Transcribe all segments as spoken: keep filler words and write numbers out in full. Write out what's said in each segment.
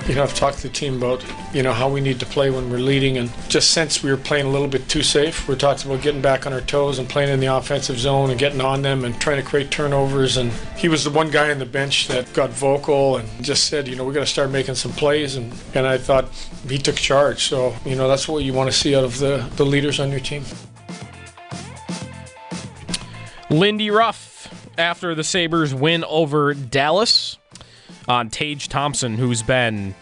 You know, I've talked to the team about, you know, how we need to play when we're leading, and just since we were playing a little bit too safe, we're talking about getting back on our toes and playing in the offensive zone and getting on them and trying to create turnovers. And he was the one guy on the bench that got vocal and just said, you know, we're going to start making some plays. And, and I thought he took charge. So, you know, that's what you want to see out of the, the leaders on your team. Lindy Ruff, after the Sabres win over Dallas, on Tage Thompson, who's been,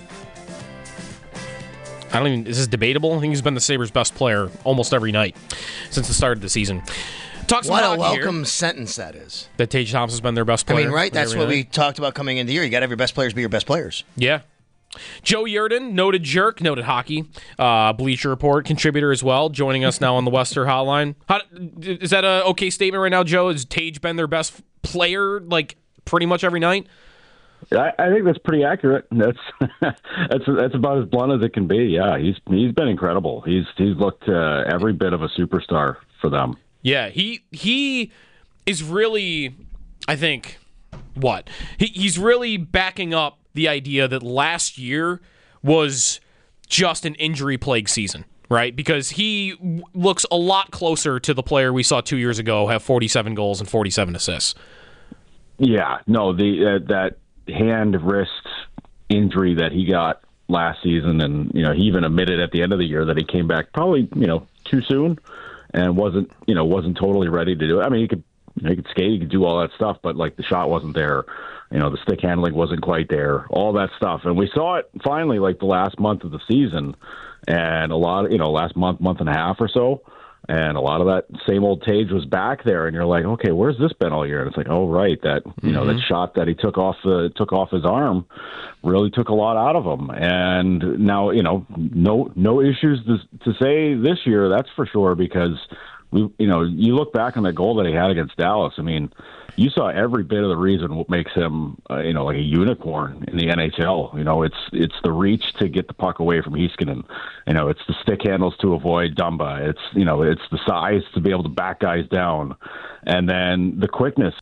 I don't even, is this debatable? I think he's been the Sabres' best player almost every night since the start of the season. Talk some what hockey a welcome here. sentence that is. That Tage Thompson's been their best player. I mean, right? That's what night. we talked about coming into the year. You got to have your best players be your best players. Yeah. Joe Yerdon, noted jerk, noted hockey, uh, Bleacher Report contributor as well, joining us now on the Wester Hotline. How, is that an okay statement right now, Joe? Has Tage been their best player, like, pretty much every night? I, I think that's pretty accurate. That's that's that's about as blunt as it can be. Yeah, he's he's been incredible. He's he's looked uh, every bit of a superstar for them. Yeah, he he is really, I think, what he, he's really backing up the idea that last year was just an injury-plagued season, right? Because he w- looks a lot closer to the player we saw two years ago have forty-seven goals and forty-seven assists. Yeah, no, the uh, that. hand wrist injury that he got last season, and you know he even admitted at the end of the year that he came back probably you know too soon and wasn't you know wasn't totally ready to do it. I mean, he could you know, he could skate, he could do all that stuff, but like the shot wasn't there, you know the stick handling wasn't quite there, all that stuff, and we saw it finally like the last month of the season, and a lot of, you know last month month and a half or so. And a lot of that same old Tage was back there, and you're like, okay, where's this been all year? And it's like, oh, right, that you mm-hmm. know that shot that he took off the took off his arm really took a lot out of him. And now, you know, no no issues to, to say this year, that's for sure, because we, you know, you look back on the goal that he had against Dallas. I mean, you saw every bit of the reason what makes him, uh, you know, like a unicorn in the N H L. You know, it's it's the reach to get the puck away from Heiskanen. You know, it's the stick handles to avoid Dumba. It's, you know, it's the size to be able to back guys down. And then the quickness.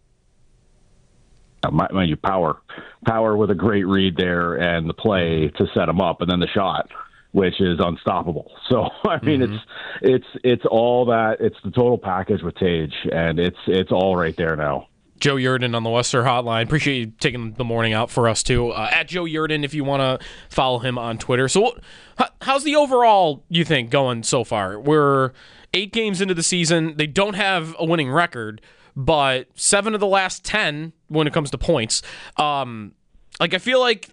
Mind you, power. Power with a great read there and the play to set him up, and then the shot, which is unstoppable. So I mean, mm-hmm. it's it's it's all that. It's the total package with Tage, and it's it's all right there now. Joe Yerdon on the Wester Hotline. Appreciate you taking the morning out for us too. Uh, at Joe Yerdon, if you want to follow him on Twitter. So, how, how's the overall you think going so far? We're eight games into the season. They don't have a winning record, but seven of the last ten when it comes to points. Um, like I feel like.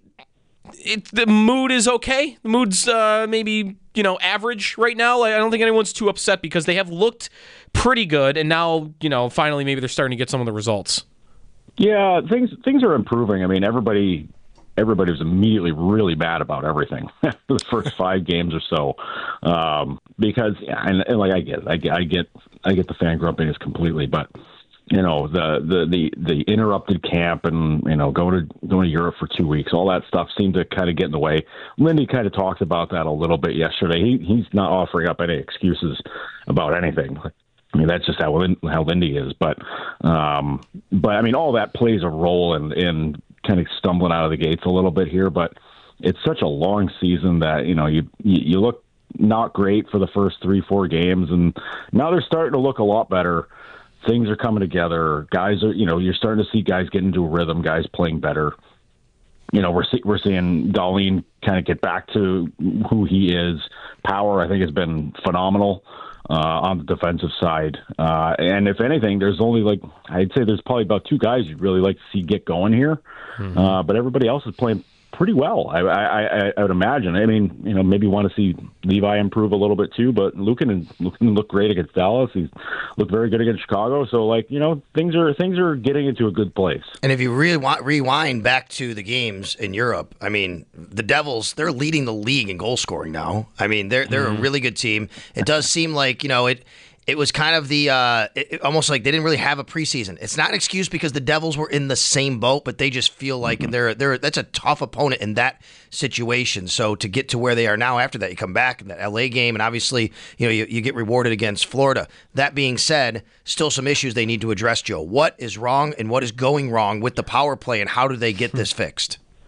It, the mood is okay. The mood's uh, maybe, you know, average right now. Like, I don't think anyone's too upset because they have looked pretty good, and now, you know, finally maybe they're starting to get some of the results. Yeah, things things are improving. I mean, everybody everybody was immediately really bad about everything for the first five games or so, um, because and, and like I get, I get, I get, I get the fan grumpiness completely, but. You know, the, the, the, the interrupted camp and, you know, going to going to Europe for two weeks, all that stuff seemed to kind of get in the way. Lindy kind of talked about that a little bit yesterday. He He's not offering up any excuses about anything. I mean, that's just how how Lindy is. But, um, but I mean, all that plays a role in, in kind of stumbling out of the gates a little bit here. But it's such a long season that, you know, you you look not great for the first three, four games, and now they're starting to look a lot better. Things are coming together. Guys are, you know, you're starting to see guys get into a rhythm, guys playing better. You know, we're see, we're seeing Dahlin kind of get back to who he is. Power, I think, has been phenomenal uh, on the defensive side. Uh, and if anything, there's only like, I'd say there's probably about two guys you'd really like to see get going here. Mm-hmm. Uh, but everybody else is playing pretty well, I, I, I would imagine. I mean, you know, maybe want to see Levi improve a little bit too, but Luukkonen, Luukkonen looked great against Dallas. He's looked very good against Chicago. So, like, you know, things are things are getting into a good place. And if you really want rewind back to the games in Europe, I mean, the Devils, they're leading the league in goal scoring now. I mean, they're they're mm-hmm. a really good team. It does seem like, you know, it. It was kind of the uh, it, almost like they didn't really have a preseason. It's not an excuse because the Devils were in the same boat, but they just feel like mm-hmm. they're they're that's a tough opponent in that situation. So to get to where they are now after that, you come back in that L A game, and obviously you know you, you get rewarded against Florida. That being said, still some issues they need to address, Joe. What is wrong and what is going wrong with the power play, and how do they get this fixed?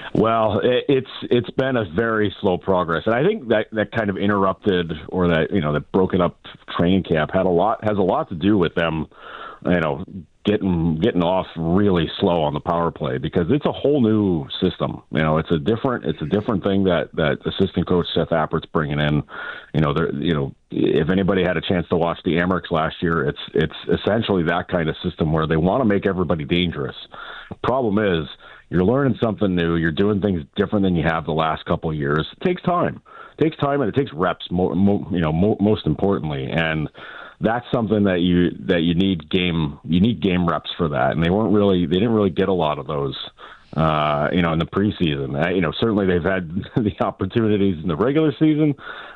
Well, it, it's it's been a very slow progress, and I think that, that kind of interrupted or that you know that broken up training camp had a lot has a lot to do with them, you know, getting getting off really slow on the power play because it's a whole new system. You know, it's a different it's a different thing that, that assistant coach Seth Appert's bringing in. You know, there you know if anybody had a chance to watch the Amerks last year, it's it's essentially that kind of system where they want to make everybody dangerous. Problem is, you're learning something new. You're doing things different than you have the last couple of years. It takes time. It takes time, and it takes reps. Mo- mo- you know, mo- most importantly, and that's something that you that you need game you need game reps for that. And they weren't really they didn't really get a lot of those. Uh, you know, in the preseason. Uh, you know, certainly they've had the opportunities in the regular season.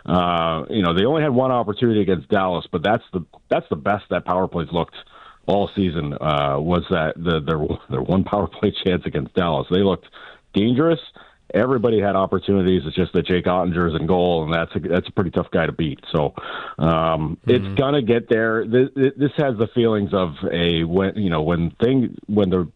Uh, you know, they only had one opportunity against Dallas, but that's the that's the best that power plays looked all season, uh, was that the, their their one power play chance against Dallas. They looked dangerous. Everybody had opportunities. It's just that Jake Ottinger's in goal, and that's a, that's a pretty tough guy to beat. So um, mm-hmm. it's gonna get there. This, this has the feelings of a when you know when thing when the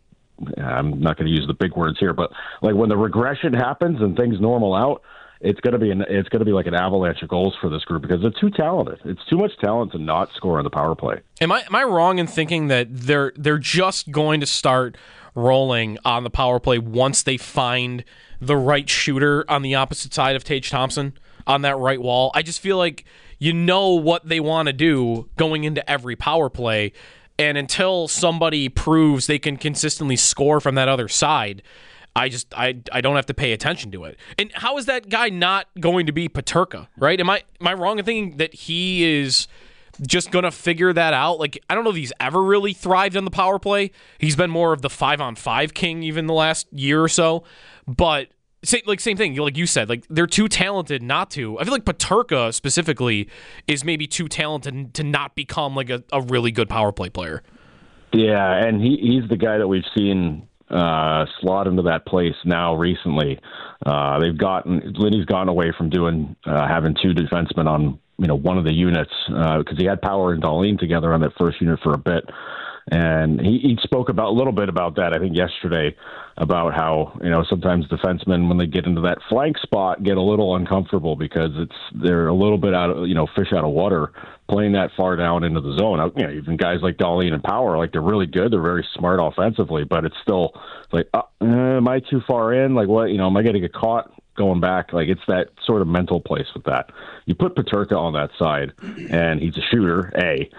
I'm not going to use the big words here, but like when the regression happens and things normal out, it's going to be an, it's going to be like an avalanche of goals for this group because they're too talented. It's too much talent to not score on the power play. Am I am I wrong in thinking that they're they're just going to start rolling on the power play once they find the right shooter on the opposite side of Tage Thompson on that right wall? I just feel like you know what they want to do going into every power play, and until somebody proves they can consistently score from that other side, I just I I don't have to pay attention to it. And how is that guy not going to be Peterka, right? Am I am I wrong in thinking that he is just going to figure that out? Like, I don't know if he's ever really thrived on the power play. He's been more of the five-on-five king even the last year or so. But same, like same thing, like you said, like they're too talented not to. I feel like Peterka specifically is maybe too talented to not become like a, a really good power play player. Yeah, and he he's the guy that we've seen uh, slot into that place now recently. Uh, they've gotten Lindy's gotten away from doing uh, having two defensemen on you know one of the units because uh, he had Power and Darlene together on that first unit for a bit, and he, he spoke about a little bit about that I think yesterday about how you know sometimes defensemen when they get into that flank spot get a little uncomfortable because it's they're a little bit out of you know fish out of water playing that far down into the zone. You know, even guys like Darlene and Power, like they're really good. They're very smart offensively, but it's still like, uh, am I too far in? Like, what, you know, am I going to get caught going back? Like, it's that sort of mental place with that. You put Peterka on that side, and he's a shooter, A,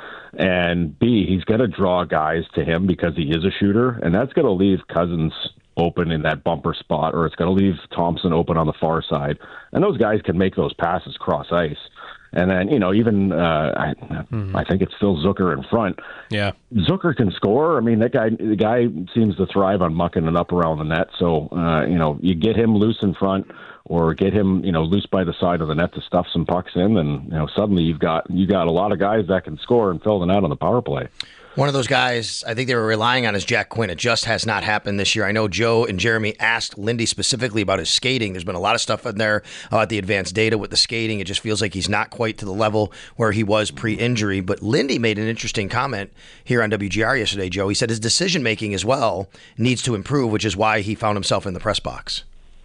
and B, he's going to draw guys to him because he is a shooter, and that's going to leave Cousins open in that bumper spot, or it's going to leave Thompson open on the far side, and those guys can make those passes cross ice. And then, you know, even uh, I, mm-hmm. I think it's still Zucker in front. Yeah, Zucker can score. I mean, that guy, the guy seems to thrive on mucking it up around the net. So, uh, you know, you get him loose in front, or get him, you know, loose by the side of the net to stuff some pucks in, and you know, suddenly you've got you got a lot of guys that can score and fill the net on the power play. One of those guys I think they were relying on is Jack Quinn. It just has not happened this year. I know Joe and Jeremy asked Lindy specifically about his skating. There's been a lot of stuff in there about the advanced data with the skating. It just feels like he's not quite to the level where he was pre-injury. But Lindy made an interesting comment here on W G R yesterday, Joe. He said his decision-making as well needs to improve, which is why he found himself in the press box.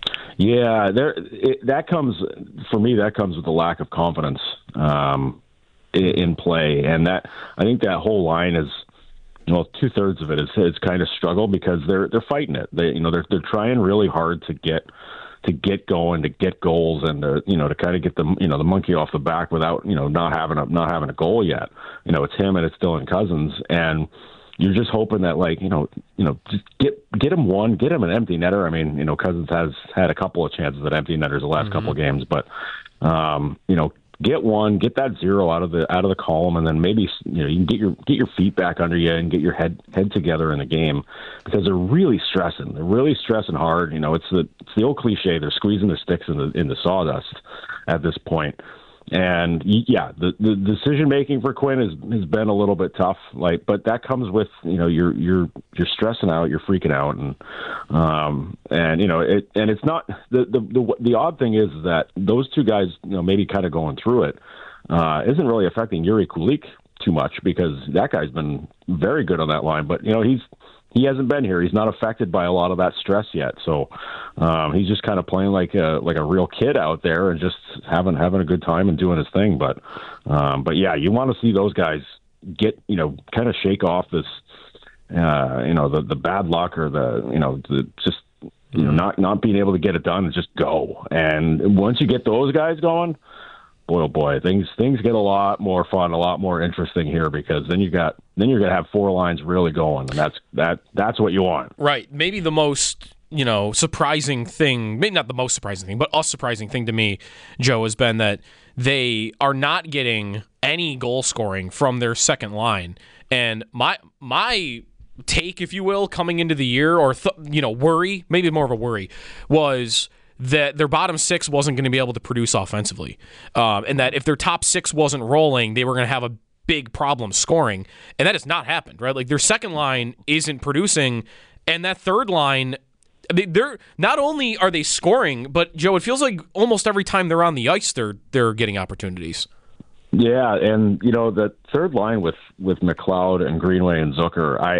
Yeah, there. It, that comes, for me, that comes with a lack of confidence. Um in play, and that I think that whole line is, well, two thirds of it is is kind of struggle because they're they're fighting it. They you know they're they're trying really hard to get to get going, to get goals, and to you know to kind of get the you know the monkey off the back without you know not having a not having a goal yet. You know it's him and it's Dylan Cousins, and you're just hoping that like you know you know just get get him one, get him an empty netter. I mean you know Cousins has had a couple of chances at empty netters the last mm-hmm. couple of games, but um, you know. Get one, get that zero out of the out of the column, and then maybe you know you can get your get your feet back under you and get your head head together in the game because they're really stressing. They're really stressing hard. You know, it's the it's the old cliche. They're squeezing their sticks in the in the sawdust at this point. And yeah, the, the decision making for Quinn has has been a little bit tough. Like, but that comes with you know you're you're you're stressing out, you're freaking out, and um and you know it and it's not the the the, the odd thing is that those two guys you know maybe kind of going through it uh, isn't really affecting Yuri Kulik too much because that guy's been very good on that line, but you know he's he hasn't been here. He's not affected by a lot of that stress yet. So um, he's just kind of playing like a like a real kid out there and just having having a good time and doing his thing. But um, but yeah, you want to see those guys get you know kind of shake off this uh, you know the the bad luck or the you know the just you know not not being able to get it done and just go. And once you get those guys going, boy, oh boy, things things get a lot more fun, a lot more interesting here because then you got then you're gonna have four lines really going, and that's that that's what you want. Right. Maybe the most you know surprising thing, maybe not the most surprising thing, but a surprising thing to me, Joe, has been that they are not getting any goal scoring from their second line, and my my take, if you will, coming into the year, or th- you know worry, maybe more of a worry, was that their bottom six wasn't going to be able to produce offensively, um, and that if their top six wasn't rolling, they were going to have a big problem scoring, and that has not happened, right? Like their second line isn't producing, and that third line, I mean, they're not only are they scoring, but Joe, it feels like almost every time they're on the ice, they're they're getting opportunities. Yeah, and you know the third line with with McLeod and Greenway and Zucker, I.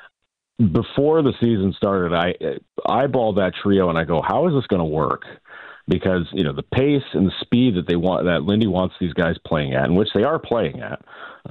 Before the season started, I eyeballed that trio and I go, how is this going to work? Because, you know, the pace and the speed that they want, that Lindy wants these guys playing at, and which they are playing at,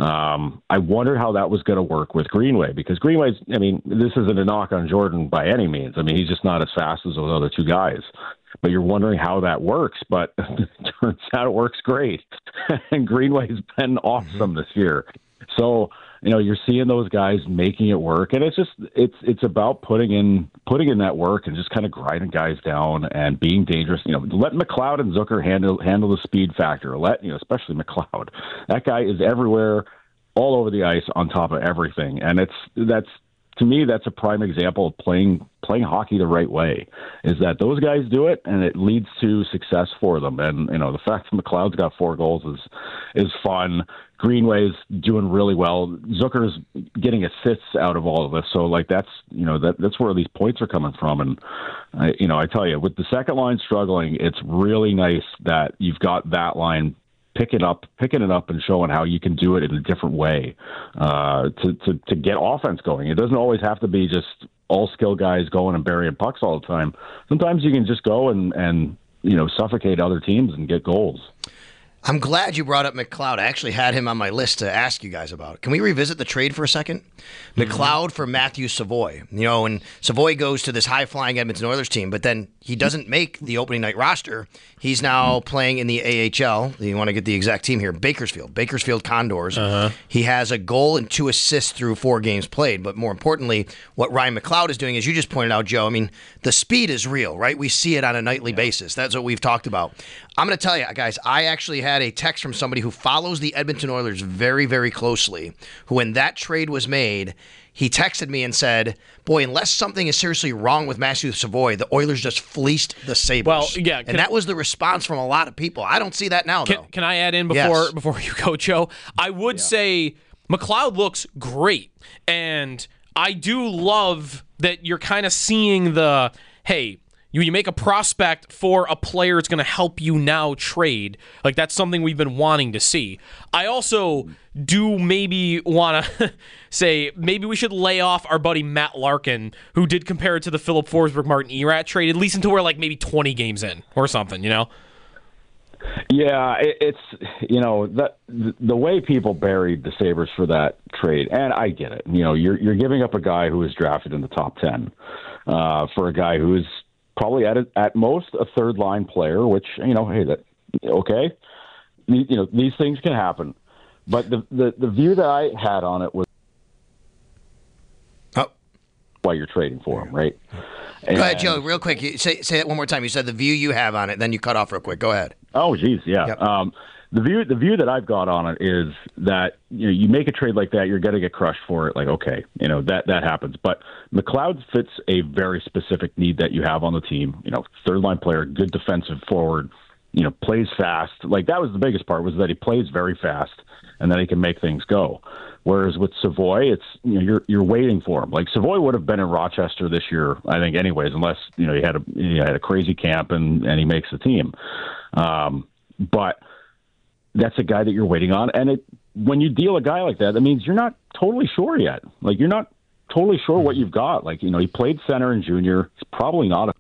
um, I wondered how that was going to work with Greenway. Because Greenway's, I mean, this isn't a knock on Jordan by any means. I mean, he's just not as fast as those other two guys. But you're wondering how that works, but it turns out it works great. And Greenway's been awesome this year. So, you know, you're seeing those guys making it work, and it's just it's it's about putting in putting in that work and just kind of grinding guys down and being dangerous. You know, let McLeod and Zucker handle handle the speed factor. Let you know, especially McLeod. That guy is everywhere, all over the ice, on top of everything, and it's that's to me that's a prime example of playing playing hockey the right way. Is that those guys do it, and it leads to success for them. And you know, the fact that McLeod's got four goals is is fun. Greenway's doing really well. Zucker's getting assists out of all of this. So, like, that's, you know, that that's where these points are coming from. And, I, you know, I tell you, with the second line struggling, it's really nice that you've got that line picking up, picking it up and showing how you can do it in a different way uh, to, to, to get offense going. It doesn't always have to be just all skill guys going and burying pucks all the time. Sometimes you can just go and, and you know, suffocate other teams and get goals. I'm glad you brought up McLeod. I actually had him on my list to ask you guys about. Can we revisit the trade for a second? Mm-hmm. McLeod for Matthew Savoy. You know, and Savoy goes to this high-flying Edmonton Oilers team, but then he doesn't make the opening night roster. He's now playing in the A H L. You want to get the exact team here. Bakersfield. Bakersfield Condors. Uh-huh. He has a goal and two assists through four games played, but more importantly, what Ryan McLeod is doing, as you just pointed out, Joe, I mean, the speed is real, right? We see it on a nightly yeah. basis. That's what we've talked about. I'm going to tell you, guys, I actually had a text from somebody who follows the Edmonton Oilers very, very closely, who when that trade was made, he texted me and said, boy, unless something is seriously wrong with Matthew Savoy, the Oilers just fleeced the Sabres. Well, yeah. And that was the response from a lot of people. I don't see that now, can, though. Can I add in before yes. before you go, Joe? I would yeah. say McLeod looks great, and I do love that you're kind of seeing the, hey, You, you make a prospect for a player that's going to help you now trade. Like, that's something we've been wanting to see. I also do maybe want to say maybe we should lay off our buddy Matt Larkin, who did compare it to the Philip Forsberg Martin Erat trade, at least until we're like maybe twenty games in or something, you know? Yeah, it, it's, you know, the, the way people buried the Sabres for that trade, and I get it. You know, you're, you're giving up a guy who was drafted in the top ten uh, for a guy who is probably at a, at most a third line player, which, you know, hey, that okay, you know, these things can happen. But the the, the view that I had on it was oh. why you're trading for him, right? And, Go ahead, Joe, real quick. You say say it one more time. You said the view you have on it, then you cut off real quick. Go ahead. Oh, geez, yeah. Yep. Um, the view the view that I've got on it is that, you know, you make a trade like that, you're going to get crushed for it. Like, okay, you know, that that happens. But McLeod fits a very specific need that you have on the team. You know, third line player, good defensive forward, you know, plays fast. Like, that was the biggest part, was that he plays very fast and then he can make things go. Whereas with Savoy, it's, you know, you're you're waiting for him. Like, Savoy would have been in Rochester this year, I think, anyways, unless, you know, he had a he had a crazy camp and, and he makes the team. Um, but that's a guy that you're waiting on. And it, when you deal a guy like that, that means you're not totally sure yet. Like, you're not totally sure what you've got. Like, you know, he played center in junior. He's probably not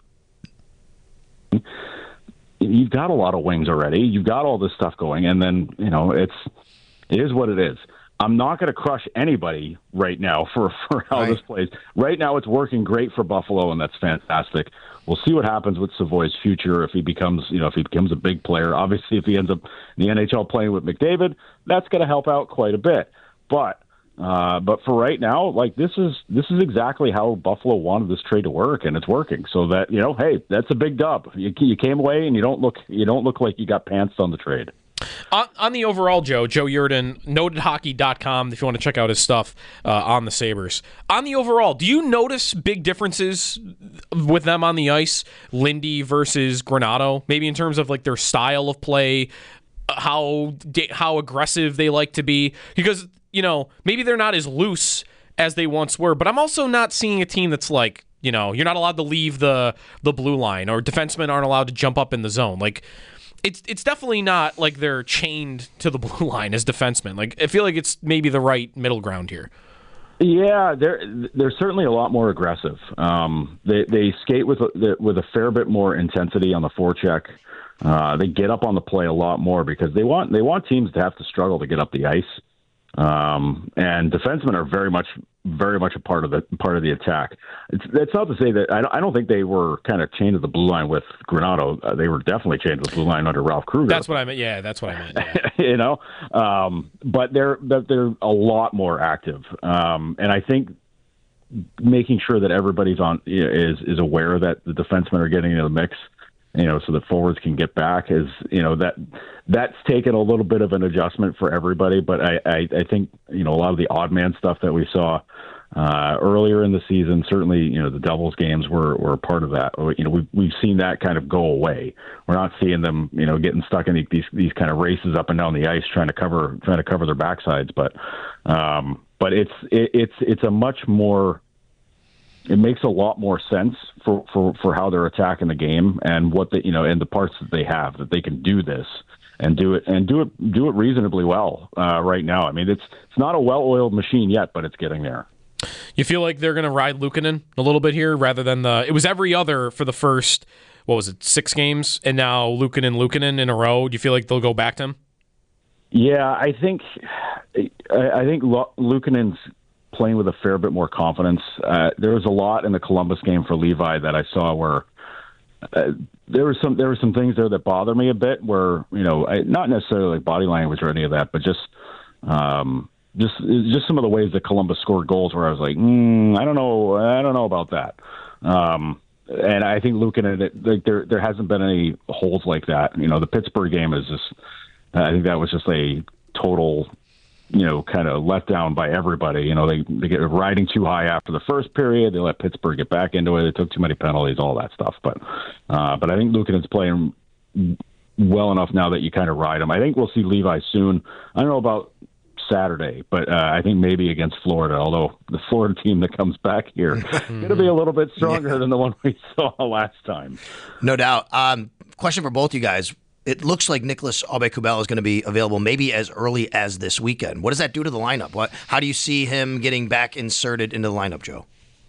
a. You've got a lot of wings already. You've got all this stuff going, and then you know it's it is what it is. I'm not going to crush anybody right now for, for how right. this plays. Right now, it's working great for Buffalo, and that's fantastic. We'll see what happens with Savoy's future if he becomes, you know, if he becomes a big player. Obviously, if he ends up in the N H L playing with McDavid, that's going to help out quite a bit. But, uh, but for right now, like this is this is exactly how Buffalo wanted this trade to work, and it's working. So that you know, hey, that's a big dub. You, you came away, and you don't look you don't look like you got pantsed on the trade. On, on the overall, Joe, Joe Yerdon, noted hockey dot com, if you want to check out his stuff uh, on the Sabres. On the overall, do you notice big differences with them on the ice, Lindy versus Granato, maybe in terms of like their style of play, how how aggressive they like to be? Because, you know, maybe they're not as loose as they once were, but I'm also not seeing a team that's like, you know, you're not allowed to leave the, the blue line, or defensemen aren't allowed to jump up in the zone. Like, It's it's definitely not like they're chained to the blue line as defensemen. Like I feel like it's maybe the right middle ground here. Yeah, they're they're certainly a lot more aggressive. Um, they they skate with a, with a fair bit more intensity on the forecheck. Uh, they get up on the play a lot more because they want they want teams to have to struggle to get up the ice. Um, and defensemen are very much, very much a part of the part of the attack. It's, that's not to say that I don't, I don't think they were kind of chained to the blue line with Granato. Uh, they were definitely chained to the blue line under Ralph Kruger. That's what I meant. Yeah, that's what I meant. Yeah. you know, um, but they're but they're a lot more active, um, and I think making sure that everybody's on you know, is is aware that the defensemen are getting into the mix. You know, so that forwards can get back is, you know, that that's taken a little bit of an adjustment for everybody. But I, I, I think, you know, a lot of the odd man stuff that we saw uh, earlier in the season, certainly, you know, the doubles games were, were a part of that. You know, we've, we've seen that kind of go away. We're not seeing them, you know, getting stuck in these, these kind of races up and down the ice trying to cover, trying to cover their backsides. But, um, but it's, it, it's, it's a much more, it makes a lot more sense for, for, for how they're attacking the game and what the, you know, and the parts that they have that they can do this and do it and do it, do it reasonably well uh, right now. I mean, it's, it's not a well-oiled machine yet, but it's getting there. You feel like they're going to ride Luukkonen a little bit here rather than the, it was every other for the first, what was it, six games, and now Luukkonen, Luukkonen in a row. Do you feel like they'll go back to him? Yeah, I think, I think Luukkonen's playing with a fair bit more confidence. Uh, there was a lot in the Columbus game for Levi that I saw where uh, there was some there were some things there that bother me a bit. Where you know, I, not necessarily like body language or any of that, but just um, just just some of the ways that Columbus scored goals. Where I was like, mm, I don't know, I don't know about that. Um, and I think Luukkonen, like there there hasn't been any holes like that. You know, the Pittsburgh game is just. I think that was just a total. You know, kind of let down by everybody. You know, they they get riding too high after the first period. They let Pittsburgh get back into it. They took too many penalties, all that stuff. But uh, but I think Luukkonen's playing well enough now that you kind of ride him. I think we'll see Levi soon. I don't know about Saturday, but uh, I think maybe against Florida, although the Florida team that comes back here is going to be a little bit stronger yeah. than the one we saw last time. No doubt. Um, question for both you guys. It looks like Nicholas Aube-Kubel is going to be available maybe as early as this weekend. What does that do to the lineup? What? How do you see him getting back inserted into the lineup, Joe?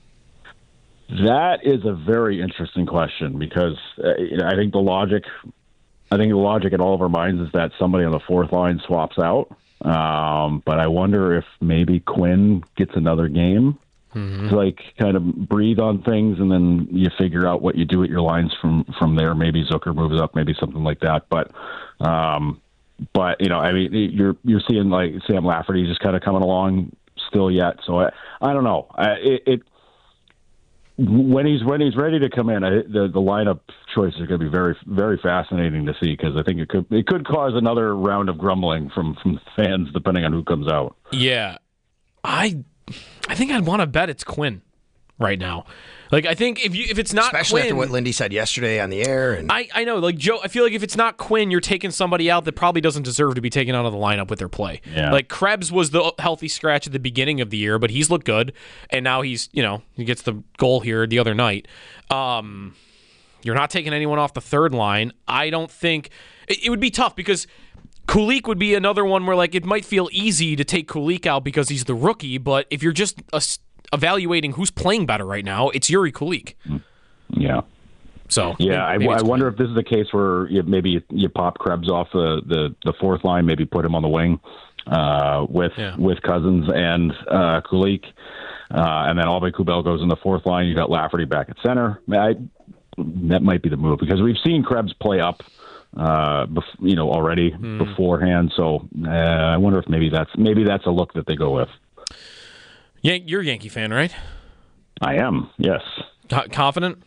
That is a very interesting question because uh, I think the logic, I think the logic in all of our minds is that somebody on the fourth line swaps out. Um, but I wonder if maybe Quinn gets another game. Mm-hmm. To like kind of breathe on things, and then you figure out what you do at your lines from, from there. Maybe Zucker moves up, maybe something like that. But, um, but you know, I mean, you're you're seeing like Sam Lafferty just kind of coming along still yet. So I, I don't know. I, it, it when he's when he's ready to come in, I, the the lineup choices are going to be very very fascinating to see because I think it could it could cause another round of grumbling from from fans depending on who comes out. Yeah, I. I think I'd want to bet it's Quinn right now. Like, I think if you if it's not Especially Quinn... after what Lindy said yesterday on the air. And I, I know, like, Joe, I feel like if it's not Quinn, you're taking somebody out that probably doesn't deserve to be taken out of the lineup with their play. Yeah. Like, Krebs was the healthy scratch at the beginning of the year, but he's looked good, and now he's, you know, he gets the goal here the other night. Um, you're not taking anyone off the third line. I don't think... It, it would be tough because... Kulich would be another one where, like, it might feel easy to take Kulich out because he's the rookie, but if you're just a, evaluating who's playing better right now, it's Yuri Kulich. Yeah. So yeah, I, I wonder if this is the case where you, maybe you, you pop Krebs off the, the, the fourth line, maybe put him on the wing uh, with yeah. with Cousins and uh, Kulich, uh, and then Albe Kubel goes in the fourth line. You got Lafferty back at center. I, that might be the move because we've seen Krebs play up, uh, bef- you know, already mm. beforehand. So uh, I wonder if maybe that's maybe that's a look that they go with. Yeah, you're a Yankee fan, right? I am. Yes. C- confident.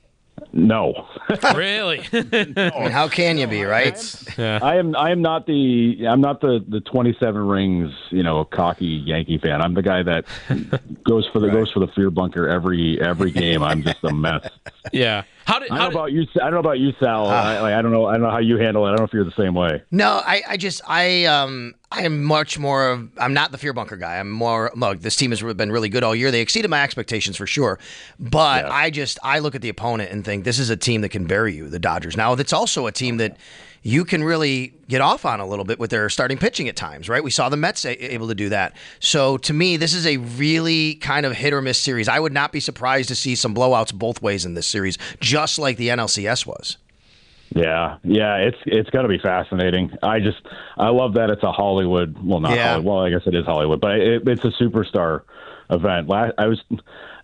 No. Really? I mean, how can you be, right? Yeah. I am. I am not the. I'm not the, the twenty-seven rings, you know, cocky Yankee fan. I'm the guy that goes for the right. goes for the fear bunker every every game. I'm just a mess. Yeah. How did, how I don't did, know about you. I don't know about you, Sal. Uh, I, like, I don't know. I don't know how you handle it. I don't know if you're the same way. No, I, I just I um I am much more of I'm not the fear bunker guy. I'm more look. This team has been really good all year. They exceeded my expectations for sure. But yeah. I just I look at the opponent and think this is a team that can bury you, the Dodgers. Now it's also a team that you can really get off on a little bit with their starting pitching at times, right? We saw the Mets a- able to do that. So to me, this is a really kind of hit or miss series. I would not be surprised to see some blowouts both ways in this series, just like the N L C S was. Yeah, yeah, it's it's going to be fascinating. I just I love that it's a Hollywood. Well, not yeah. Hollywood. Well, I guess it is Hollywood, but it, it's a superstar event. Last, I was.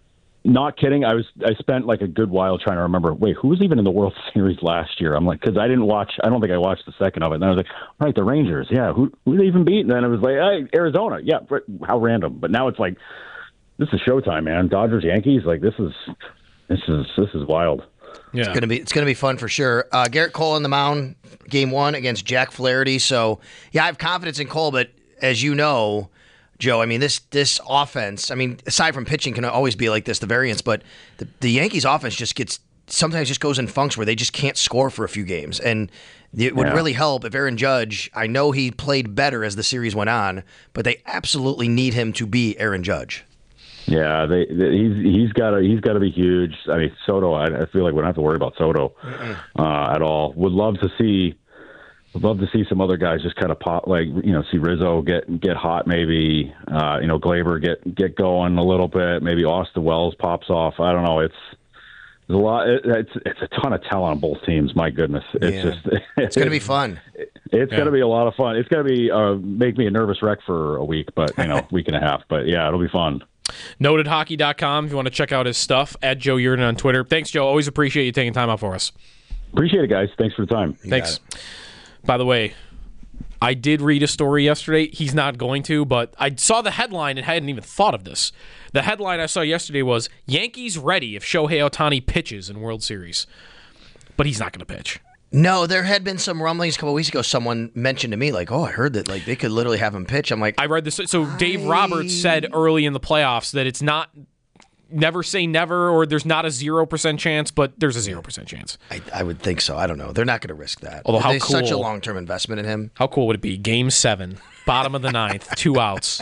Not kidding. I was. I spent like a good while trying to remember. Wait, who was even in the World Series last year? I'm like, because I didn't watch. I don't think I watched the second of it. And I was like, all right, the Rangers. Yeah, who who they even beat? And then it was like, hey, Arizona. Yeah, how random. But now it's like, this is showtime, man. Dodgers, Yankees. Like this is this is this is wild. Yeah, it's gonna be it's gonna be fun for sure. Uh, Garrett Cole on the mound, game one against Jack Flaherty. So yeah, I have confidence in Cole, but as you know, Joe, I mean, this this offense, I mean, aside from pitching can always be like this, the variance, but the, the Yankees offense just gets, sometimes just goes in funks where they just can't score for a few games. And it would yeah. really help if Aaron Judge, I know he played better as the series went on, but they absolutely need him to be Aaron Judge. Yeah, they, they, he's he's got to he's got to be huge. I mean, Soto, I, I feel like we don't have to worry about Soto uh, at all. Would love to see. I'd love to see some other guys just kind of pop, like, you know, see Rizzo get get hot, maybe, uh, you know, Glaber get get going a little bit, maybe Austin Wells pops off. I don't know. It's there's a lot. It, it's it's a ton of talent on both teams. My goodness, it's yeah. just it's going to be fun. It, it's yeah. going to be a lot of fun. It's going to be uh, make me a nervous wreck for a week, but you know, week and a half. But yeah, it'll be fun. Noted Hockey dot com if you want to check out his stuff. At Joe Yerdon on Twitter. Thanks, Joe. Always appreciate you taking time out for us. Appreciate it, guys. Thanks for the time. You Thanks. By the way, I did read a story yesterday. He's not going to, but I saw the headline and hadn't even thought of this. The headline I saw yesterday was, Yankees ready if Shohei Ohtani pitches in World Series. But he's not going to pitch. No, there had been some rumblings a couple of weeks ago. Someone mentioned to me, like, oh, I heard that like they could literally have him pitch. I'm like, I read this. So I... Dave Roberts said early in the playoffs that it's not, never say never, or there's not a zero percent chance, but there's a zero percent chance. I, I would think so. I don't know. They're not going to risk that. Although how There's cool, such a long-term investment in him. How cool would it be? Game seven, bottom of the ninth, two outs.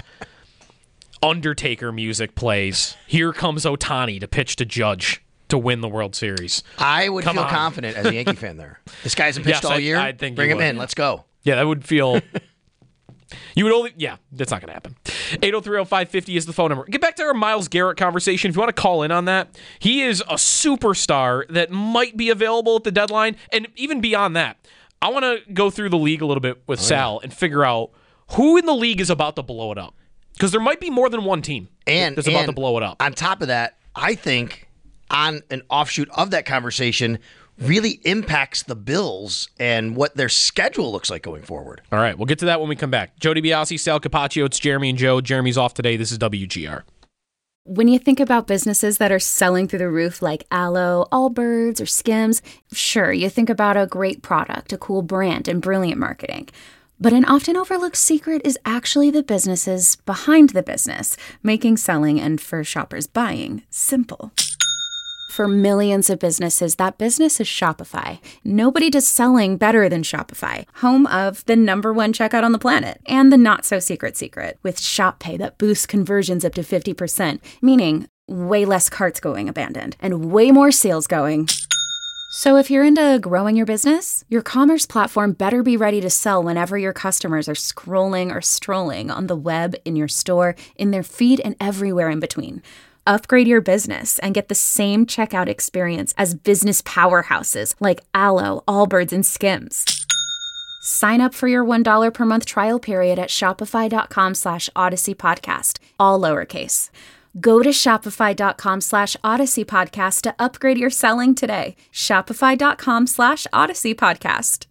Undertaker music plays. Here comes Ohtani to pitch to Judge to win the World Series. I would Come feel on. confident as a Yankee fan there. This guy hasn't pitched yes, all I, year. I think Bring him would. in. Let's go. Yeah, that would feel... You would only, yeah, that's not going to happen. eight oh three oh five fifty is the phone number. Get back to our Myles Garrett conversation. If you want to call in on that, he is a superstar that might be available at the deadline. And even beyond that, I want to go through the league a little bit with oh, Sal yeah. and figure out who in the league is about to blow it up. Because there might be more than one team and, that's and about to blow it up. On top of that, I think on an offshoot of that conversation really impacts the Bills and what their schedule looks like going forward. All right, we'll get to that when we come back. Joe DiBiase, Sal Capaccio, it's Jeremy and Joe. Jeremy's off today. This is W G R. When you think about businesses that are selling through the roof like Aloe, Allbirds, or Skims, sure, you think about a great product, a cool brand, and brilliant marketing. But an often overlooked secret is actually the businesses behind the business, making selling and, for shoppers, buying simple. For millions of businesses, that business is Shopify. Nobody does selling better than Shopify, home of the number one checkout on the planet, and the not-so-secret secret, with Shop Pay that boosts conversions up to fifty percent, meaning way less carts going abandoned, and way more sales going So if you're into growing your business, your commerce platform better be ready to sell whenever your customers are scrolling or strolling on the web, in your store, in their feed, and everywhere in between. Upgrade your business and get the same checkout experience as business powerhouses like Allo, Allbirds, and Skims. Sign up for your one dollar per month trial period at shopify.com slash Odyssey Podcast, all lowercase. Go to shopify.com slash Odyssey Podcast to upgrade your selling today. Shopify.com slash Odyssey Podcast.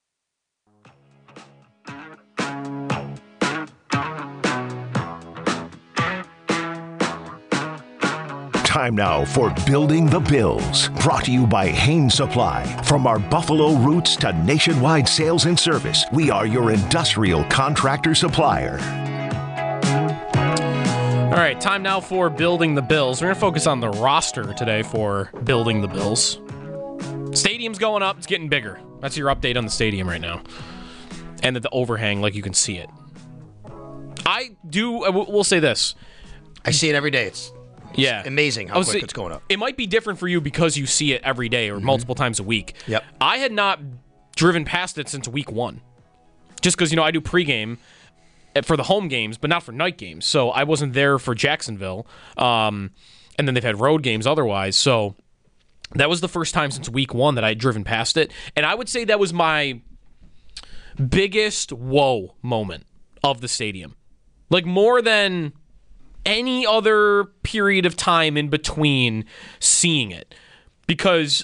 Time now for Building the Bills, brought to you by Hain Supply. From our Buffalo roots to nationwide sales and service, we are your industrial contractor supplier. All right, time now for Building the Bills. We're going to focus on the roster today for Building the Bills. Stadium's going up. It's getting bigger. That's your update on the stadium right now. And that the overhang, like you can see it. I do, we'll say this. I see it every day. It's, it's yeah. amazing how quick say, it's going up. It might be different for you because you see it every day or mm-hmm. multiple times a week. Yep. I had not driven past it since week one. Just because, you know, I do pregame for the home games, but not for night games. So I wasn't there for Jacksonville. Um, and then they've had road games otherwise. So that was the first time since week one that I had driven past it. And I would say that was my biggest whoa moment of the stadium. Like more than any other period of time in between seeing it. Because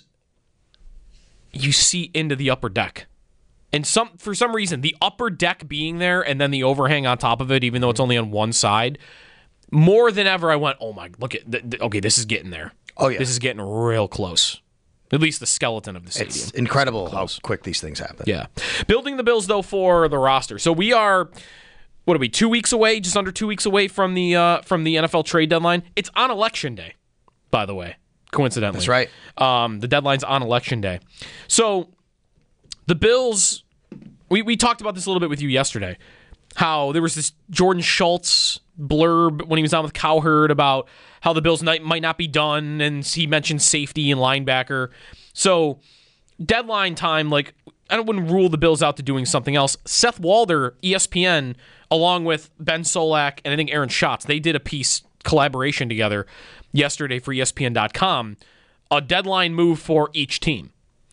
you see into the upper deck. And some for some reason, the upper deck being there and then the overhang on top of it, even though it's only on one side, more than ever I went, oh my, look at, th- th- okay, this is getting there. Oh yeah. This is getting real close. At least the skeleton of the stadium. It's incredible close. How quick these things happen. Yeah. Building the Bills, though, for the roster. So we are, what are we, two weeks away, just under two weeks away from the uh, from the N F L trade deadline. It's on Election Day, by the way, coincidentally. That's right. Um, the deadline's on Election Day. So the Bills, we, we talked about this a little bit with you yesterday, how there was this Jordan Schultz blurb when he was on with Cowherd about how the Bills might, might not be done, and he mentioned safety and linebacker. So deadline time, like, I wouldn't rule the Bills out to doing something else. Seth Walder, E S P N, along with Ben Solak and I think Aaron Schatz, they did a piece, collaboration together yesterday for E S P N dot com, a deadline move for each team.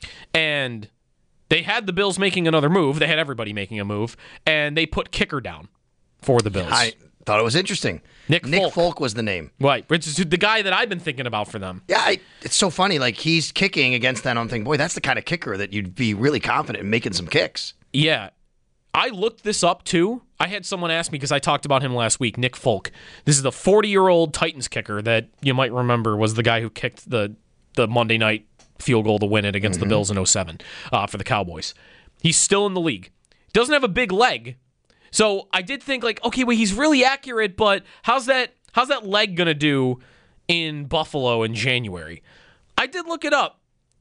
And they had the Bills making another move. They had everybody making a move, and they put kicker down for the Bills. I thought it was interesting. Nick, Nick Folk. Folk was the name. Right, which is the guy that I've been thinking about for them. Yeah, I, it's so funny. Like, he's kicking against that. I'm thinking, boy, that's the kind of kicker that you'd be really confident in making some kicks. Yeah. I looked this up, too. I had someone ask me, because I talked about him last week, Nick Folk. This is the forty-year-old Titans kicker that you might remember was the guy who kicked the, the Monday night field goal to win it against mm-hmm. the Bills in oh seven uh, for the Cowboys. He's still in the league. Doesn't have a big leg. So I did think, like, okay, well, he's really accurate, but how's that how's that leg going to do in Buffalo in January? I did look it up.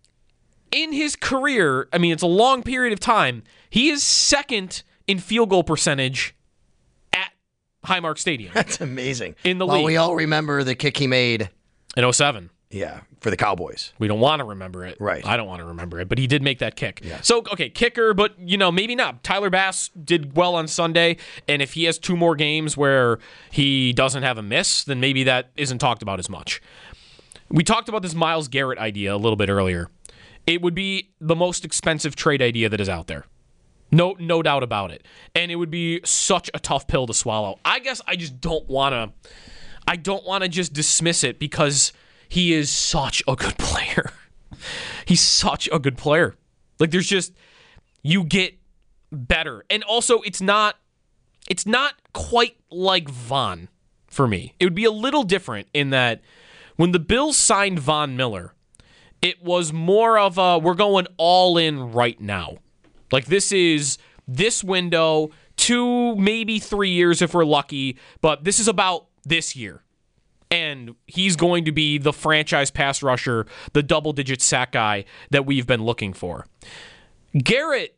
In his career, I mean, it's a long period of time, he is second in field goal percentage at Highmark Stadium. That's amazing. In the well, league. We all remember the kick he made. In oh seven. Yeah, for the Cowboys. We don't want to remember it. Right. I don't want to remember it, but he did make that kick. Yeah. So, okay, kicker, but, you know, maybe not. Tyler Bass did well on Sunday, and if he has two more games where he doesn't have a miss, then maybe that isn't talked about as much. We talked about this Myles Garrett idea a little bit earlier. It would be the most expensive trade idea that is out there. No, no doubt about it. And it would be such a tough pill to swallow. I guess I just don't want to, I don't want to just dismiss it because he is such a good player. He's such a good player. Like, there's just, you get better. And also, it's not, it's not quite like Von for me. It would be a little different in that when the Bills signed Von Miller, it was more of a, we're going all in right now. Like, this is this window, two, maybe three years if we're lucky, but this is about this year. And he's going to be the franchise pass rusher, the double-digit sack guy that we've been looking for. Garrett,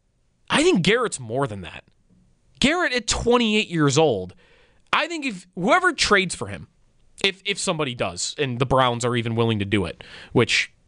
I think Garrett's more than that. Garrett at twenty-eight years old, I think if whoever trades for him, if if somebody does, and the Browns are even willing to do it, which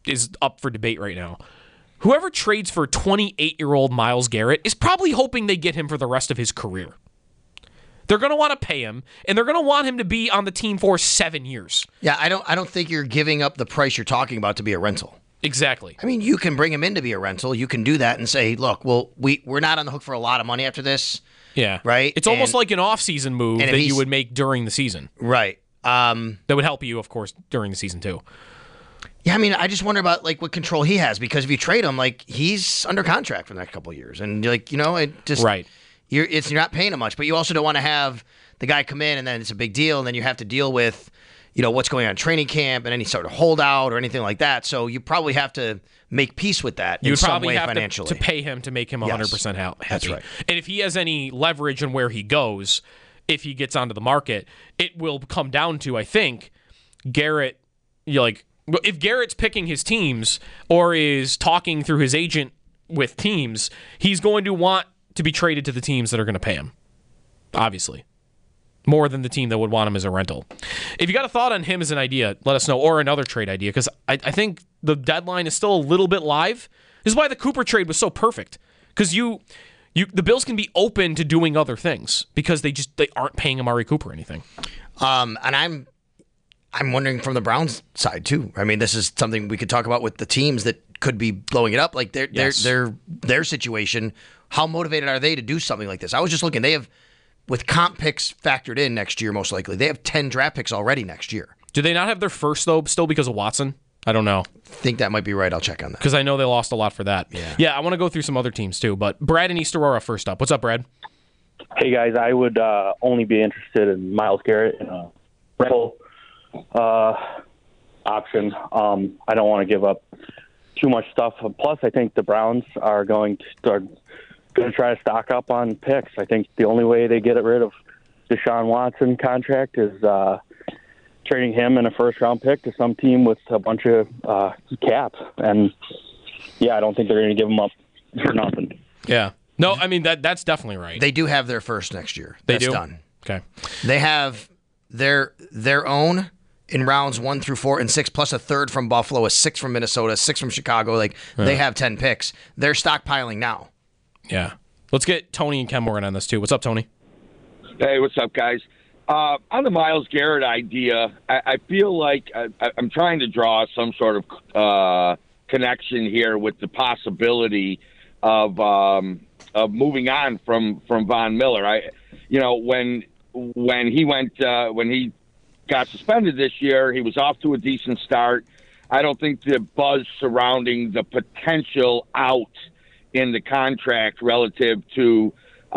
is up for debate right now. Whoever trades for twenty-eight-year-old Myles Garrett is probably hoping they get him for the rest of his career. They're going to want to pay him, and they're going to want him to be on the team for seven years. Yeah, I don't I don't think you're giving up the price you're talking about to be a rental. Exactly. I mean, you can bring him in to be a rental. You can do that and say, look, well, we, we're not on the hook for a lot of money after this. Yeah. Right? It's almost And- like an off-season move and if that you he's- would make during the season. Right. Um, That would help you, of course, during the season, too. yeah, I mean, I just wonder about like what control he has, because if you trade him, like he's under contract for the next couple of years, and like you know, it just Right. You're it's you're not paying him much, but you also don't want to have the guy come in and then it's a big deal, and then you have to deal with, you know, what's going on in training camp and any sort of holdout or anything like that. So you probably have to make peace with that You in would some probably way have to, financially. to pay him to make him one hundred percent Yes. happy. That's right. And if he has any leverage in where he goes, if he gets onto the market, it will come down to, I think, Garrett, you like, if Garrett's picking his teams or is talking through his agent with teams, he's going to want to be traded to the teams that are going to pay him, obviously, more than the team that would want him as a rental. If you got a thought on him as an idea, let us know, or another trade idea, because I, I think the deadline is still a little bit live. This is why the Cooper trade was so perfect, because you, you, the Bills can be open to doing other things because they just they aren't paying Amari Cooper anything. Um, and I'm I'm wondering from the Browns side too. I mean, this is something we could talk about with the teams that could be blowing it up, like their Yes. their their their situation. How motivated are they to do something like this? I was just looking. They have, with comp picks factored in next year, most likely they have ten draft picks already next year. Do they not have their first though, still because of Watson? I don't know, I think that might be right. I'll check on that. because I know they lost a lot for that. Yeah. yeah. I want to go through some other teams too, but Brad and East Aurora first up. What's up, Brad? Hey guys, I would uh, only be interested in Myles Garrett in a rental uh, option. Um, I don't want to give up too much stuff. Plus, I think the Browns are going to are going to try to stock up on picks. I think the only way they get rid of Deshaun Watson contract is uh, trading him and a first round pick to some team with a bunch of uh, cap. And yeah, I don't think they're going to give him up for nothing. Yeah. No, I mean that that's definitely right. They do have their first next year. They That's do? done. Okay. They have their their own in rounds one through four and six, plus a third from Buffalo, a six from Minnesota, a six from Chicago. Like they have ten picks. They're stockpiling now. Yeah. Let's get Tony and Ken Morgan on this too. What's up, Tony? Hey, what's up, guys? Uh, on the Myles Garrett idea, I, I feel like I, I'm trying to draw some sort of uh, connection here with the possibility of um, of moving on from, from Von Miller. I, you know, when when he went uh, when he got suspended this year, he was off to a decent start. I don't think the buzz surrounding the potential out in the contract relative to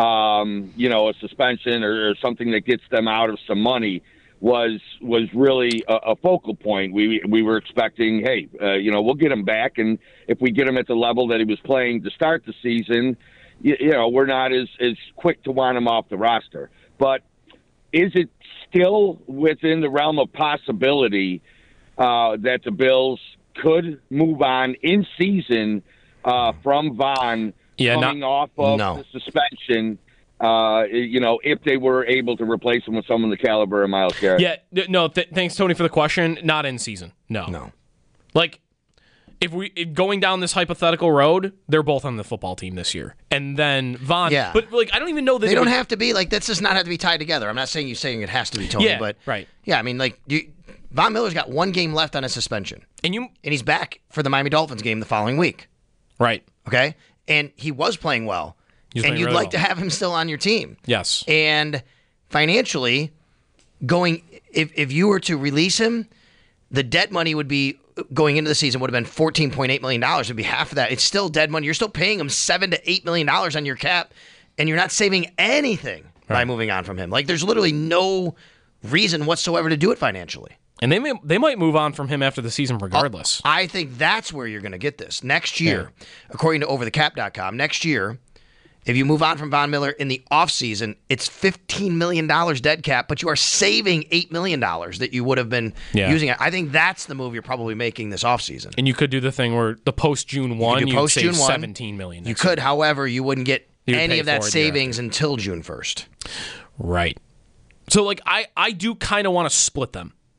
um, you know, a suspension or, or something that gets them out of some money was was really a, a focal point. We we were expecting, hey, uh, you know, we'll get him back, and if we get him at the level that he was playing to start the season, you, you know, we're not as as quick to want him off the roster. But is it still within the realm of possibility uh, that the Bills could move on in season uh, from Von? Yeah, coming not, off of no. the suspension, uh, you know, if they were able to replace him with someone the caliber of Myles Garrett. Yeah, th- no, th- thanks, Tony, for the question. Not in season. No. No. Like, if we if going down this hypothetical road, they're both on the football team this year. And then Von. Yeah. But, like, I don't even know that They it don't would- have to be like that. Does not have to be tied together. I'm not saying you saying it has to be, Tony. Yeah, but right. Yeah, I mean, like you, Von Miller's got one game left on his suspension, And you. and he's back for the Miami Dolphins game the following week. Right. Okay, and he was playing well, He was and playing you'd really like well. to have him still on your team. Yes. And financially, going if if you were to release him, the dead money would be going into the season would have been fourteen point eight million dollars. It'd be half of that. It's still dead money. You're still paying him seven to eight million dollars on your cap, and you're not saving anything by moving on from him. Like there's literally no reason whatsoever to do it financially. And they may, they might move on from him after the season regardless. I think that's where you're going to get this. Next year, according to over the cap dot com, next year, if you move on from Von Miller in the offseason, it's fifteen million dollars dead cap, but you are saving eight million dollars that you would have been Yeah. using. I think that's the move you're probably making this offseason. And you could do the thing where the post June one, do you post save June first. seventeen million dollars. You could, however, you wouldn't get You would any pay of that for it the year savings until June first. Right. So, like, I, I do kind of want to split them.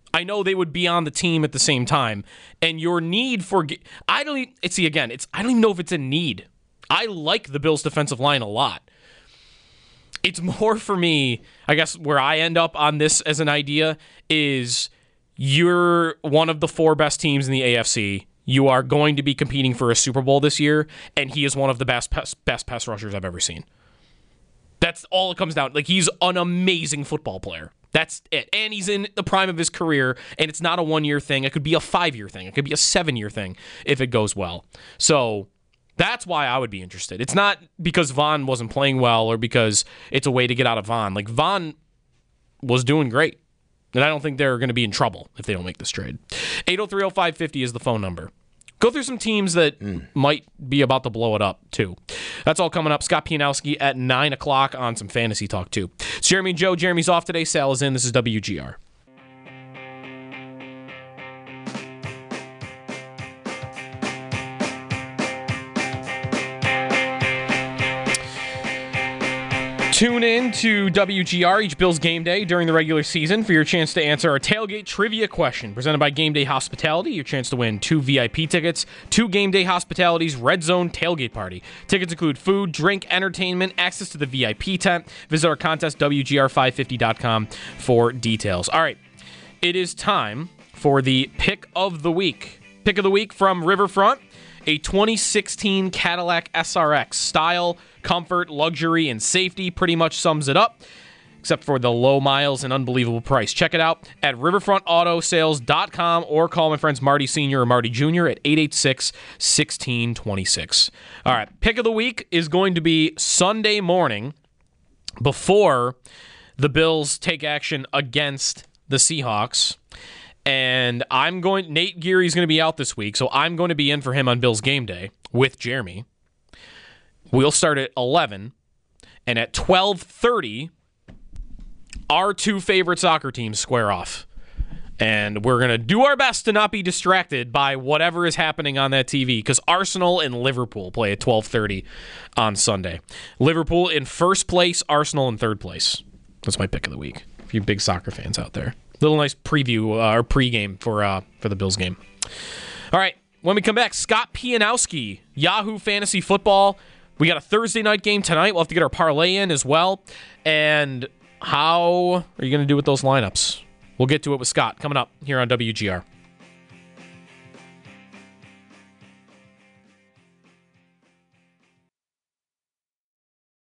I know they would be on the team at the same time. And your need for I don't even, see again, it's I don't even know if it's a need. I like the Bills defensive line a lot. It's more for me, I guess where I end up on this as an idea is you're one of the four best teams in the A F C. You are going to be competing for a Super Bowl this year, and he is one of the best best pass rushers I've ever seen. That's all it comes down. Like, he's an amazing football player. That's it. And he's in the prime of his career, and it's not a one-year thing. It could be a five-year thing. It could be a seven-year thing if it goes well. So that's why I would be interested. It's not because Von wasn't playing well or because it's a way to get out of Von. Like, Von was doing great. And I don't think they're going to be in trouble if they don't make this trade. eight oh three oh five fifty is the phone number. Go through some teams that mm. might be about to blow it up, too. That's all coming up. Scott Pianowski at nine o'clock on some fantasy talk, too. It's Jeremy and Joe. Jeremy's off today. Sal is in. This is W G R. Tune in to W G R each Bills game day during the regular season for your chance to answer our tailgate trivia question presented by Game Day Hospitality. Your chance to win two V I P tickets, two Game Day Hospitality's Red Zone tailgate party. Tickets include food, drink, entertainment, access to the V I P tent. Visit our contest, W G R five fifty dot com for details. All right, it is time for the pick of the week. Pick of the week from Riverfront, a twenty sixteen Cadillac S R X. Style, comfort, luxury, and safety pretty much sums it up, except for the low miles and unbelievable price. Check it out at riverfront auto sales dot com or call my friends Marty Senior or Marty Junior at eight eight six, one six two six. All right, pick of the week is going to be Sunday morning before the Bills take action against the Seahawks. And I'm going, Nate Geary's going to be out this week, so I'm going to be in for him on Bills game day with Jeremy. We'll start at eleven, and at twelve thirty, our two favorite soccer teams square off. And we're going to do our best to not be distracted by whatever is happening on that T V, because Arsenal and Liverpool play at twelve thirty on Sunday. Liverpool in first place, Arsenal in third place. That's my pick of the week, if you big soccer fans out there. Little nice preview uh, or pregame for uh, for the Bills game. All right, when we come back, Scott Pianowski, Yahoo Fantasy Football. We got a Thursday night game tonight. We'll have to get our parlay in as well. And how are you going to do with those lineups? We'll get to it with Scott coming up here on W G R.